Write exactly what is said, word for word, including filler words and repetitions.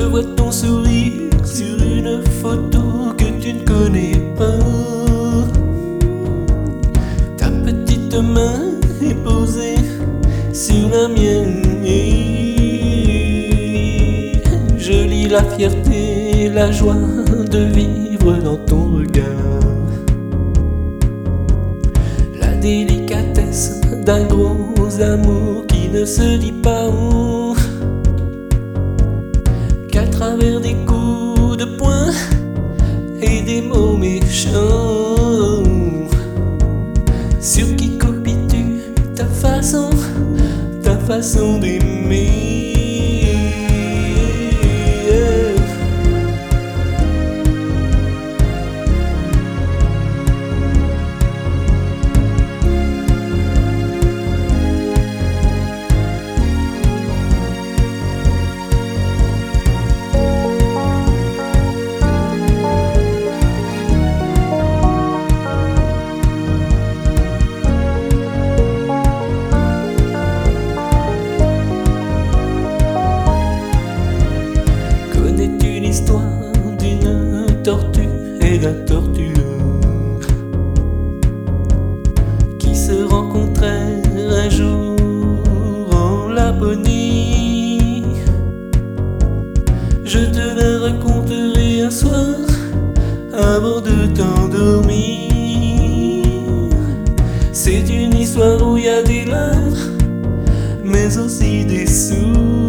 Je vois ton sourire sur une photo que tu ne connais pas. Ta petite main est posée sur la mienne. Je lis la fierté, la joie de vivre dans ton regard, la délicatesse d'un gros amour qui ne se dit pas où, qu'à travers des coups de poing et des mots méchants. Sur qui copies-tu ta façon, ta façon d'aimer? L'histoire d'une tortue et d'un tortueux qui se rencontrèrent un jour en Laponie. Je te la raconterai un soir avant de t'endormir. C'est une histoire où il y a des larmes mais aussi des sourires.